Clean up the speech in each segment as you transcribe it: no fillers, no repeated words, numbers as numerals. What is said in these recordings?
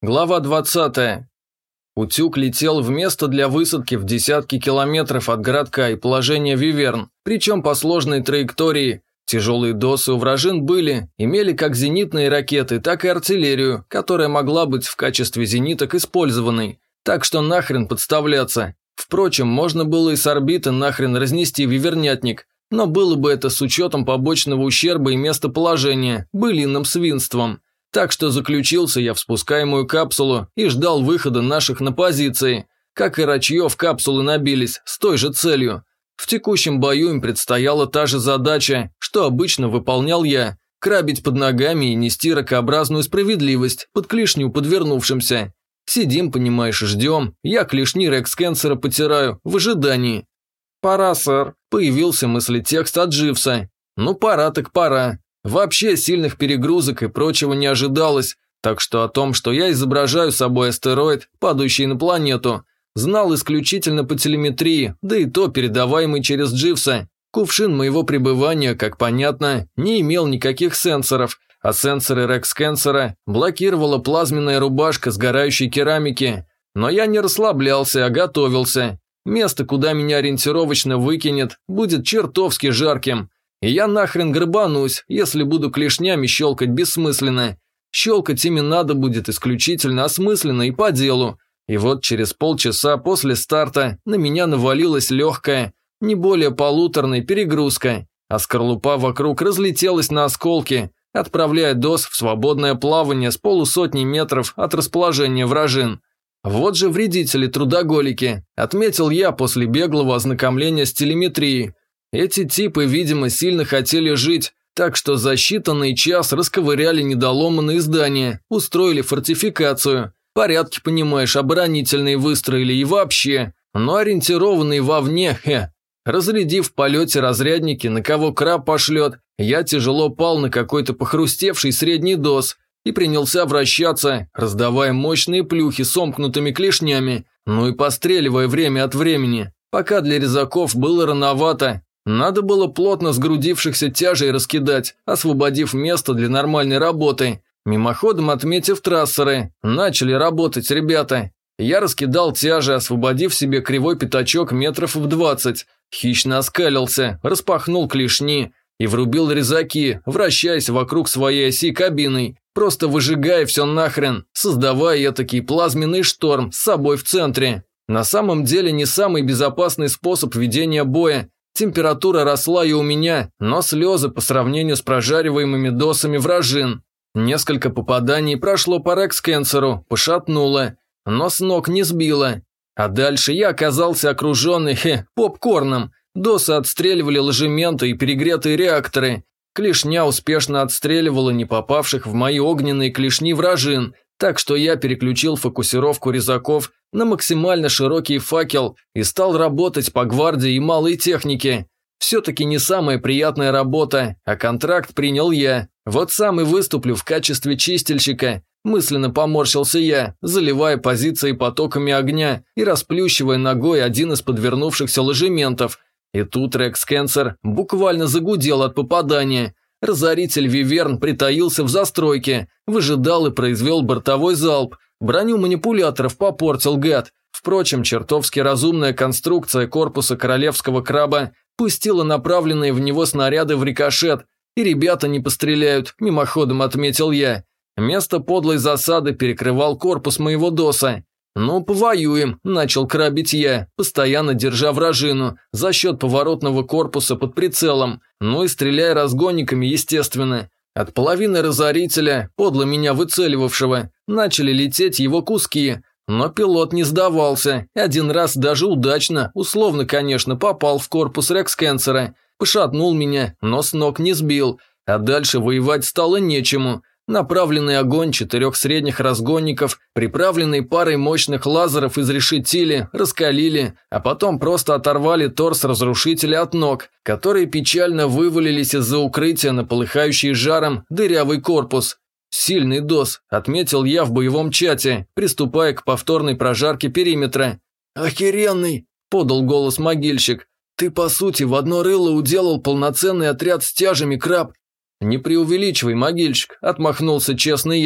Глава 20. Утюг летел в место для высадки в десятки километров от городка и положения Виверн, причем по сложной траектории. Тяжелые досы у вражин имели как зенитные ракеты, так и артиллерию, которая могла быть в качестве зениток использованной. Так что нахрен подставляться. Впрочем, можно было и с орбиты нахрен разнести вивернятник, но было бы это с учетом побочного ущерба и местоположения, былинным свинством. Так что заключился я в спускаемую капсулу и ждал выхода наших на позиции. Как и Рачьев, капсулы набились с той же целью. В текущем бою им предстояла та же задача, что обычно выполнял я – крабить под ногами и нести ракообразную справедливость под клешню подвернувшимся. Сидим, понимаешь, ждем, я клешни Рекскенсера потираю в ожидании. «Пора, сэр», – появился мыслетекст от Дживса. «Ну пора так пора». Вообще сильных перегрузок и прочего не ожидалось, так что о том, что я изображаю собой астероид, падающий на планету, знал исключительно по телеметрии, да и то передаваемый через Дживса. Кувшин моего пребывания, как понятно, не имел никаких сенсоров, а сенсоры Рекскенсера блокировала плазменная рубашка сгорающей керамики. Но я не расслаблялся, а готовился. Место, куда меня ориентировочно выкинет, будет чертовски жарким. И я нахрен грыбанусь, если буду клешнями щелкать бессмысленно. Щелкать ими надо будет исключительно осмысленно и по делу. И вот через полчаса после старта на меня навалилась легкая, не более полуторной перегрузка, а скорлупа вокруг разлетелась на осколки, отправляя ДОС в свободное плавание с полусотни метров от расположения вражин. Вот же вредители-трудоголики, отметил я после беглого ознакомления с телеметрией. Эти типы, видимо, сильно хотели жить, так что за считанный час расковыряли недоломанные здания, устроили фортификацию. Порядки, понимаешь, оборонительные выстроили и вообще, но ориентированные вовне, Разрядив в полете разрядники, на кого краб пошлет, я тяжело пал на какой-то похрустевший средний ДОС и принялся вращаться, раздавая мощные плюхи сомкнутыми клешнями, ну и постреливая время от времени, пока для резаков было рановато. Надо было плотно сгрудившихся тяжей раскидать, освободив место для нормальной работы. Мимоходом отметив трассеры, начали работать ребята. Я раскидал тяжи, освободив себе кривой пятачок метров в 20, хищно оскалился, распахнул клешни и врубил резаки, вращаясь вокруг своей оси кабиной, просто выжигая все нахрен, создавая этакий плазменный шторм с собой в центре. На самом деле не самый безопасный способ ведения боя. Температура росла и у меня, но слезы по сравнению с прожариваемыми досами вражин. Несколько попаданий прошло по Рекскенсеру, пошатнуло, но с ног не сбило. А дальше я оказался окруженный, попкорном. Досы отстреливали ложементы и перегретые реакторы. Клешня успешно отстреливала не попавших в мои огненные клешни вражин, так что я переключил фокусировку резаков на максимально широкий факел и стал работать по гвардии и малой технике. Все-таки не самая приятная работа, а контракт принял я. Вот сам и выступлю в качестве чистильщика. Мысленно поморщился я, заливая позиции потоками огня и расплющивая ногой один из подвернувшихся ложементов. И тут Рекскенсер буквально загудел от попадания. Разоритель Виверн притаился в застройке, выжидал и произвел бортовой залп. Броню манипуляторов попортил гад. Впрочем, чертовски разумная конструкция корпуса королевского краба пустила направленные в него снаряды в рикошет. И ребята не постреляют, мимоходом отметил я. Место подлой засады перекрывал корпус моего ДОСа. «Ну, повоюем», – начал крабить я, постоянно держа вражину, за счет поворотного корпуса под прицелом, ну и стреляя разгонниками, естественно. От половины разорителя, подло меня выцеливавшего, начали лететь его куски, но пилот не сдавался, один раз даже удачно, условно, конечно, попал в корпус Рекскенсера, пошатнул меня, но с ног не сбил, а дальше воевать стало нечему. Направленный огонь 4 средних разгонников, приправленный парой мощных лазеров изрешетили, раскалили, а потом просто оторвали торс разрушителя от ног, которые печально вывалились из-за укрытия на полыхающий жаром дырявый корпус. «Сильный ДОС», – отметил я в боевом чате, приступая к повторной прожарке периметра. «Охеренный», – подал голос могильщик. «Ты, по сути, в одно рыло уделал полноценный отряд с тяжами, краб». «Не преувеличивай, могильщик», – отмахнулся честно я.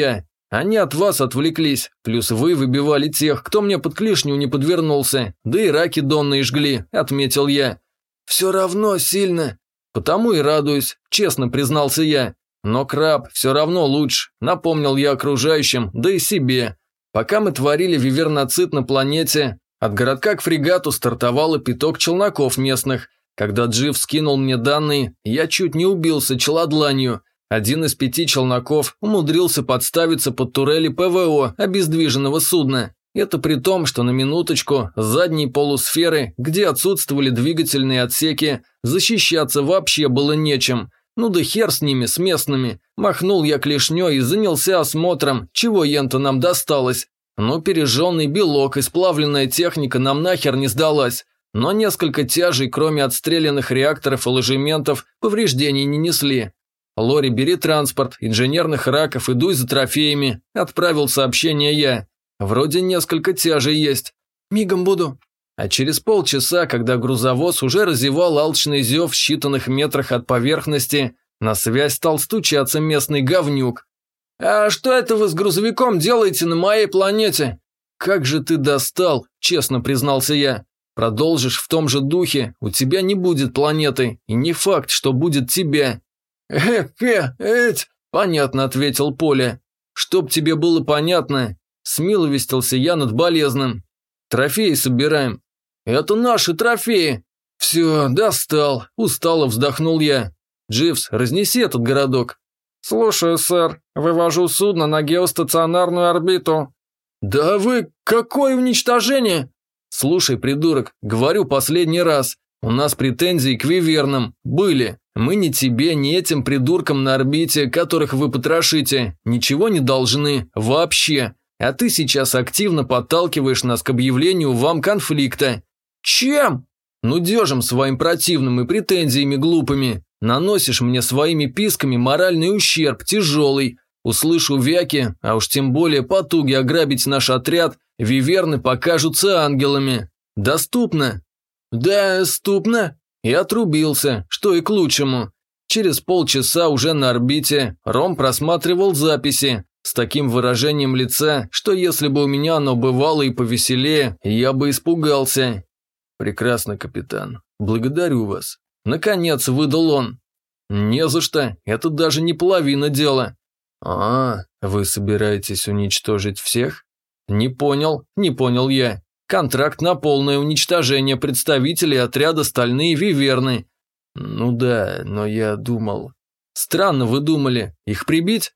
Они от вас отвлеклись, плюс вы выбивали тех, кто мне под клешню не подвернулся, да и раки донные жгли», – отметил я. «Все равно сильно». «Потому и радуюсь», – честно признался я. «Но краб все равно лучше», – напомнил я окружающим, да и себе. Пока мы творили виверноцид на планете, от городка к фрегату стартовало пяток челноков местных. Когда Джив скинул мне данные, я чуть не убился челодланью. Один из 5 челноков умудрился подставиться под турели ПВО обездвиженного судна. Это при том, что на минуточку с задней полусферы, где отсутствовали двигательные отсеки, защищаться вообще было нечем. Ну да хер с ними, с местными. Махнул я клешней и занялся осмотром, чего ента нам досталось. Но пережженный белок и сплавленная техника нам нахер не сдалась. Но несколько тяжей, кроме отстрелянных реакторов и ложементов, повреждений не несли. «Лори, бери транспорт, инженерных раков, идуй за трофеями», – отправил сообщение я. «Вроде несколько тяжей есть». «Мигом буду». А через полчаса, когда грузовоз уже разевал алчный зев в считанных метрах от поверхности, на связь стал стучаться местный говнюк. «А что это вы с грузовиком делаете на моей планете?» «Как же ты достал», – честно признался я. «Продолжишь в том же духе, у тебя не будет планеты, и не факт, что будет тебя». «Понятно», – ответил Поля. «Чтоб тебе было понятно», – смиловестился я над болезным. «Трофеи собираем». «Это наши трофеи». «Все, достал», – устало вздохнул я. «Дживс, разнеси этот городок». «Слушаю, сэр. Вывожу судно на геостационарную орбиту». «Да вы... Какое уничтожение?» «Слушай, придурок, говорю последний раз. У нас претензии к вивернам. Были. Мы ни тебе, ни этим придуркам на орбите, которых вы потрошите, ничего не должны. Вообще. А ты сейчас активно подталкиваешь нас к объявлению вам конфликта». «Чем?» «Нудежем своим противным и претензиями глупыми. Наносишь мне своими писками моральный ущерб, тяжелый. Услышу вяки, а уж тем более потуги ограбить наш отряд, виверны покажутся ангелами. Доступно?» «Доступно?» И отрубился, что и к лучшему. Через полчаса уже на орбите Ром просматривал записи с таким выражением лица, что если бы у меня оно бывало и повеселее, я бы испугался. «Прекрасно, капитан. Благодарю вас». Наконец выдал он. «Не за что, это даже не половина дела». Вы собираетесь уничтожить всех?» Не понял я. Контракт на полное уничтожение представителей отряда «Стальные виверны». Ну да, но я думал... Странно вы думали, их прибить?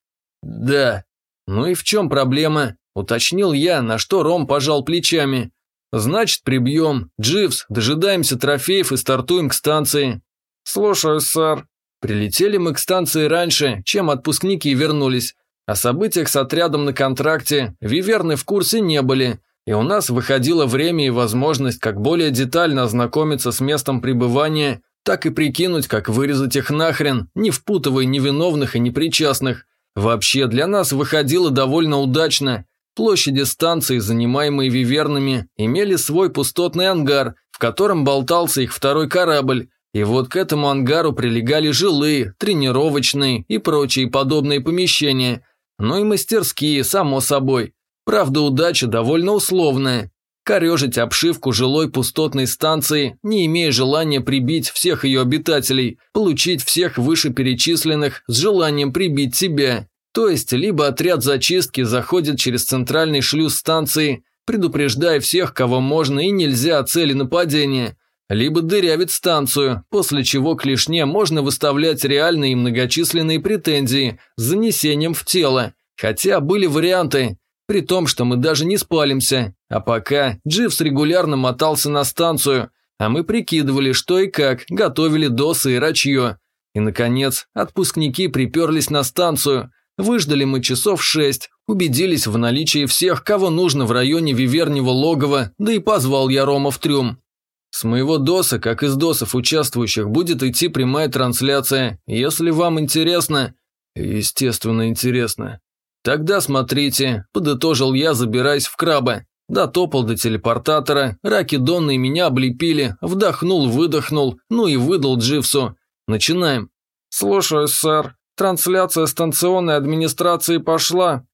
Да. Ну и в чем проблема? Уточнил я, на что Ром пожал плечами. Значит, прибьем. Дживс, дожидаемся трофеев и стартуем к станции. Слушаю, сэр. Прилетели мы к станции раньше, чем отпускники вернулись. О событиях с отрядом на контракте виверны в курсе не были, и у нас выходило время и возможность как более детально ознакомиться с местом пребывания, так и прикинуть, как вырезать их нахрен, не впутывая невиновных и непричастных. Вообще, для нас выходило довольно удачно. Площади станции, занимаемые вивернами, имели свой пустотный ангар, в котором болтался их второй корабль. И вот к этому ангару прилегали жилые, тренировочные и прочие подобные помещения. Ну и мастерские, само собой. Правда, удача довольно условная. Корежить обшивку жилой пустотной станции, не имея желания прибить всех ее обитателей, получить всех вышеперечисленных с желанием прибить себя. То есть, либо отряд зачистки заходит через центральный шлюз станции, предупреждая всех, кого можно и нельзя о цели нападения, либо дырявит станцию, после чего клешне можно выставлять реальные и многочисленные претензии с занесением в тело, хотя были варианты, при том, что мы даже не спалимся, а пока Дживс регулярно мотался на станцию, а мы прикидывали, что и как, готовили досы и рачье. И, наконец, отпускники приперлись на станцию. Выждали мы часов 6, убедились в наличии всех, кого нужно в районе вивернего логова, да и позвал я Рома в трюм. С моего доса, как из досов участвующих, будет идти прямая трансляция. Если вам интересно... Естественно, интересно. Тогда смотрите, подытожил я, забираясь в краба. Дотопал до телепортатора, раки донные меня облепили, вдохнул-выдохнул, ну и выдал Дживсу. Начинаем. Слушаю, сэр. Трансляция станционной администрации пошла.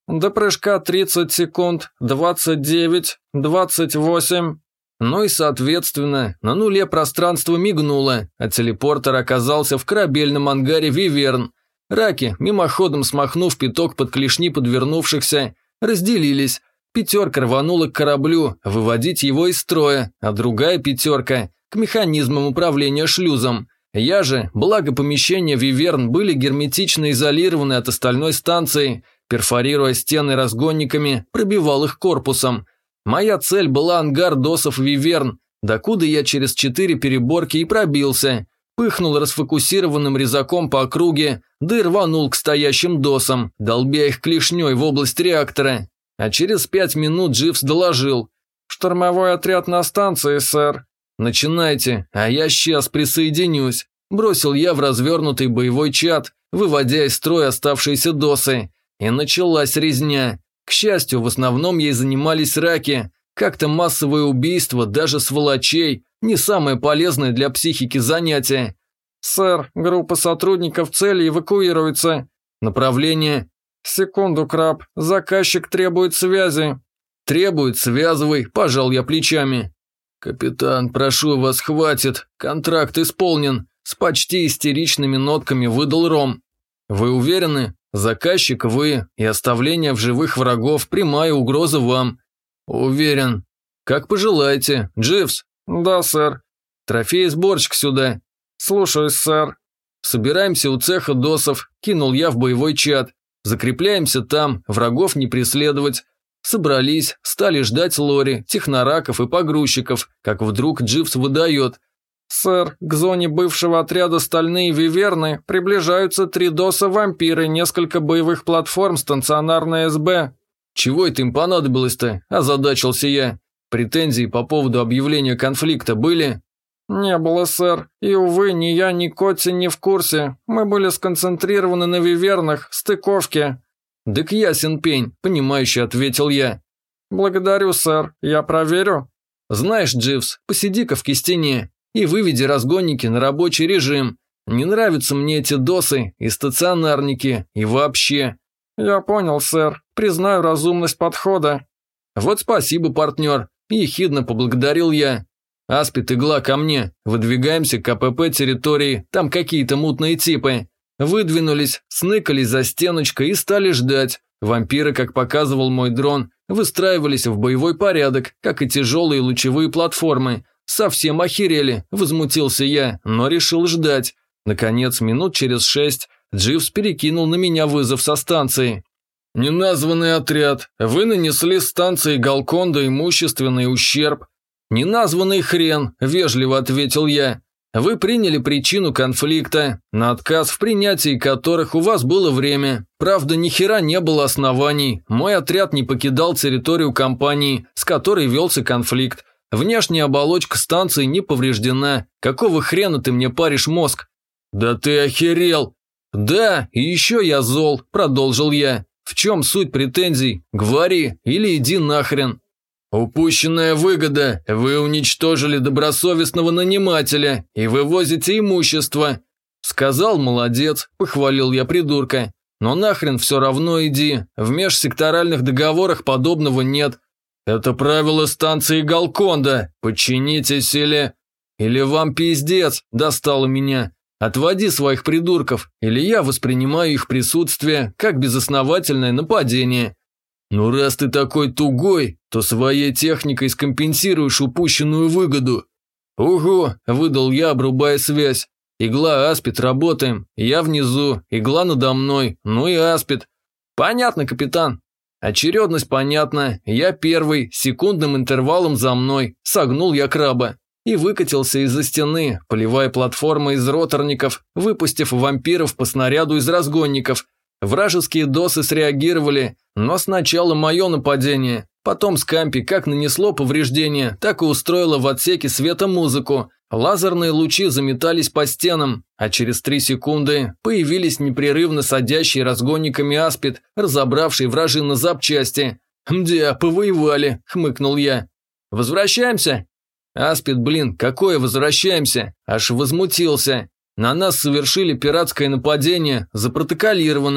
До прыжка 30 секунд, 29, 28. Ну и, соответственно, на нуле пространство мигнуло, а телепортер оказался в корабельном ангаре «Виверн». Раки, мимоходом смахнув пяток под клешни подвернувшихся, разделились. Пятерка рванула к кораблю, выводить его из строя, а другая пятерка – к механизмам управления шлюзом. Я же, благо помещения «Виверн» были герметично изолированы от остальной станции, перфорируя стены разгонниками, пробивал их корпусом. Моя цель была ангар досов «Виверн», докуда я через 4 переборки и пробился. Пыхнул расфокусированным резаком по округе, да и рванул к стоящим досам, долбя их клешней в область реактора. А через 5 минут Дживс доложил: «Штурмовой отряд на станции, сэр». «Начинайте, а я сейчас присоединюсь», – бросил я в развернутый боевой чат, выводя из строя оставшиеся досы. И началась резня. К счастью, в основном ей занимались раки. Как-то массовое убийство, даже сволочей, не самое полезное для психики занятие. «Сэр, группа сотрудников цели эвакуируется. Направление?» «Секунду, Краб, заказчик требует связи». «Требует, связывай», – пожал я плечами. «Капитан, прошу вас, хватит, контракт исполнен», – с почти истеричными нотками выдал Ром. «Вы уверены? Заказчик вы, и оставление в живых врагов – прямая угроза вам». «Уверен». «Как пожелаете. Дживс?» «Да, сэр». «Трофей-сборщик сюда». «Слушаюсь, сэр». «Собираемся у цеха досов», – кинул я в боевой чат. «Закрепляемся там, врагов не преследовать». Собрались, стали ждать Лори, технораков и погрузчиков, как вдруг Дживс выдает: «Сэр, к зоне бывшего отряда «Стальные Виверны» приближаются 3 доса-вампиры, несколько боевых платформ, стационарная СБ». «Чего это им понадобилось-то?» – озадачился я. «Претензии по поводу объявления конфликта были?» «Не было, сэр. И, увы, ни я, ни Котти не в курсе. Мы были сконцентрированы на Вивернах, стыковке». «Дык ясен пень», – понимающе ответил я. «Благодарю, сэр. Я проверю». «Знаешь, Дживс, посиди-ка в кистине и выведи разгонники на рабочий режим. Не нравятся мне эти досы и стационарники, и вообще». «Я понял, сэр. Признаю разумность подхода». «Вот спасибо, партнер», – ехидно поблагодарил я. «Аспид, игла, ко мне. Выдвигаемся к КПП территории, там какие-то мутные типы». Выдвинулись, сныкались за стеночкой и стали ждать. Вампиры, как показывал мой дрон, выстраивались в боевой порядок, как и тяжелые лучевые платформы. Совсем охерели, возмутился я, но решил ждать. Наконец, минут через 6, Дживс перекинул на меня вызов со станции. «Неназванный отряд. Вы нанесли станции Галконда имущественный ущерб». «Неназванный хрен», – вежливо ответил я. «Вы приняли причину конфликта, на отказ в принятии которых у вас было время. Правда, ни хера не было оснований. Мой отряд не покидал территорию компании, с которой велся конфликт. Внешняя оболочка станции не повреждена. Какого хрена ты мне паришь мозг?» «Да ты охерел!» «Да, и еще я зол», – продолжил я. «В чем суть претензий? Говори или иди нахрен». «Упущенная выгода. Вы уничтожили добросовестного нанимателя и вывозите имущество». «Сказал, молодец», – похвалил я придурка. «Но нахрен все равно иди. В межсекторальных договорах подобного нет». «Это правило станции Галконда. Подчинитесь или вам пиздец», – достало меня. «Отводи своих придурков, или я воспринимаю их присутствие как безосновательное нападение». «Ну раз ты такой тугой, то своей техникой скомпенсируешь упущенную выгоду». «Угу», – выдал я, обрубая связь. «Игла, Аспид, работаем. Я внизу, игла надо мной, ну и Аспид». «Понятно, капитан». «Очередность понятна. Я первый, секундным интервалом за мной». Согнул я краба и выкатился из-за стены, поливая платформы из роторников, выпустив вампиров по снаряду из разгонников. Вражеские досы среагировали, но сначала мое нападение, потом Скампи как нанесло повреждения, так и устроило в отсеке света музыку. Лазерные лучи заметались по стенам, а через 3 секунды появились непрерывно садящие разгонниками Аспид, разобравший вражи на запчасти. «Мдя, повоевали», – хмыкнул я. «Возвращаемся?» «Аспид, блин, какое возвращаемся?» Аж возмутился. «На нас совершили пиратское нападение, запротоколированное.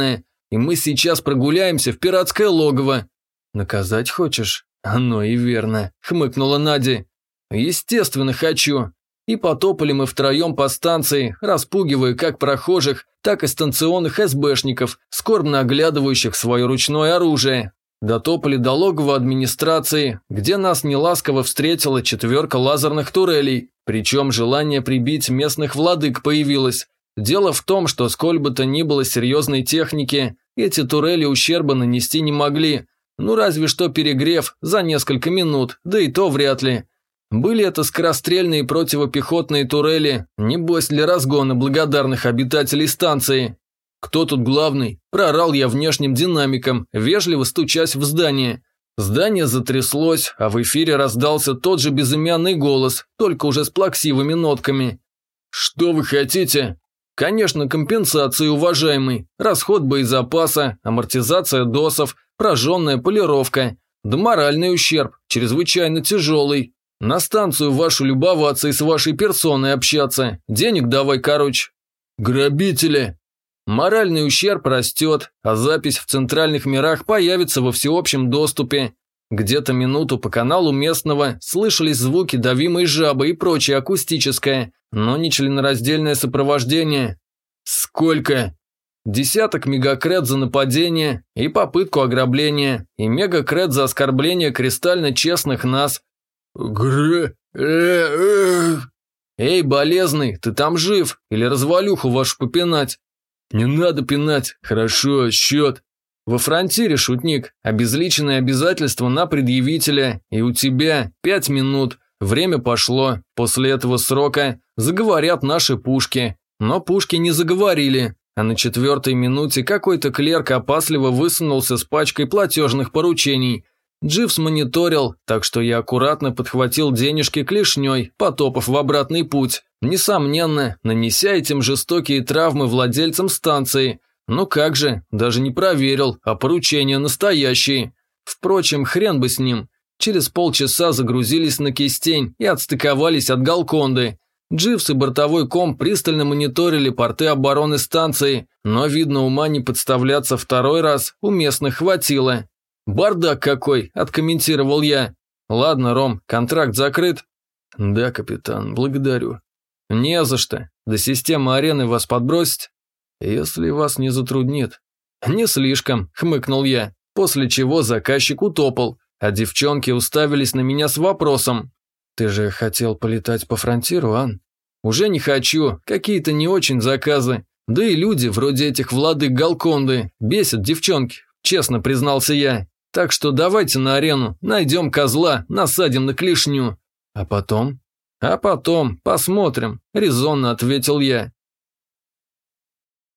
и мы сейчас прогуляемся в пиратское логово». «Наказать хочешь?» «Оно и верно», – хмыкнула Надя. «Естественно, хочу». И потопали мы втроем по станции, распугивая как прохожих, так и станционных СБшников, скорбно оглядывающих свое ручное оружие. Дотопали до логова администрации, где нас неласково встретила 4 лазерных турелей, причем желание прибить местных владык появилось. Дело в том, что сколь бы то ни было серьезной техники, эти турели ущерба нанести не могли, ну разве что перегрев за несколько минут, да и то вряд ли. Были это скорострельные противопехотные турели, небось для разгона благодарных обитателей станции. «Кто тут главный?» – проорал я внешним динамиком, вежливо стучась в здание. Здание затряслось, а в эфире раздался тот же безымянный голос, только уже с плаксивыми нотками. «Что вы хотите?» «Конечно, компенсации, уважаемый. Расход боезапаса, амортизация досов, прожженная полировка. Да моральный ущерб, чрезвычайно тяжелый. На станцию вашу любоваться и с вашей персоной общаться. Денег давай, короче». «Грабители!» Моральный ущерб растет, а запись в центральных мирах появится во всеобщем доступе. Где-то минуту по каналу местного слышались звуки давимой жабы и прочее акустическое, но не членораздельное сопровождение. «Сколько?» 10 мегакред за нападение и попытку ограбления, и мегакред за оскорбление кристально честных нас. «Эй, болезный, ты там жив? Или развалюху вашу попинать?» «Не надо пинать. Хорошо, счет». «Во фронтире, шутник, обезличенное обязательство на предъявителя, и у тебя 5 минут. Время пошло. После этого срока заговорят наши пушки». Но пушки не заговорили, а на 4-й минуте какой-то клерк опасливо высунулся с пачкой платежных поручений. Дживс мониторил, так что я аккуратно подхватил денежки клешней, потопав в обратный путь, несомненно, нанеся этим жестокие травмы владельцам станции. Ну как же, даже не проверил, а поручения настоящие. Впрочем, хрен бы с ним. Через полчаса загрузились на кистень и отстыковались от Галконды. Дживс и бортовой ком пристально мониторили порты обороны станции, но, видно, ума не подставляться второй раз у местных хватило. «Бардак какой!» – откомментировал я. «Ладно, Ром, контракт закрыт?» «Да, капитан, благодарю». «Не за что. До системы арены вас подбросить?» «Если вас не затруднит». «Не слишком», – хмыкнул я, после чего заказчик утопал, а девчонки уставились на меня с вопросом. «Ты же хотел полетать по фронтиру, Ан?» «Уже не хочу, какие-то не очень заказы. Да и люди, вроде этих владык Галконды, бесят девчонки, честно признался я. Так что давайте на арену, найдем козла, насадим на клешню». «А потом?» «А потом, посмотрим», – резонно ответил я.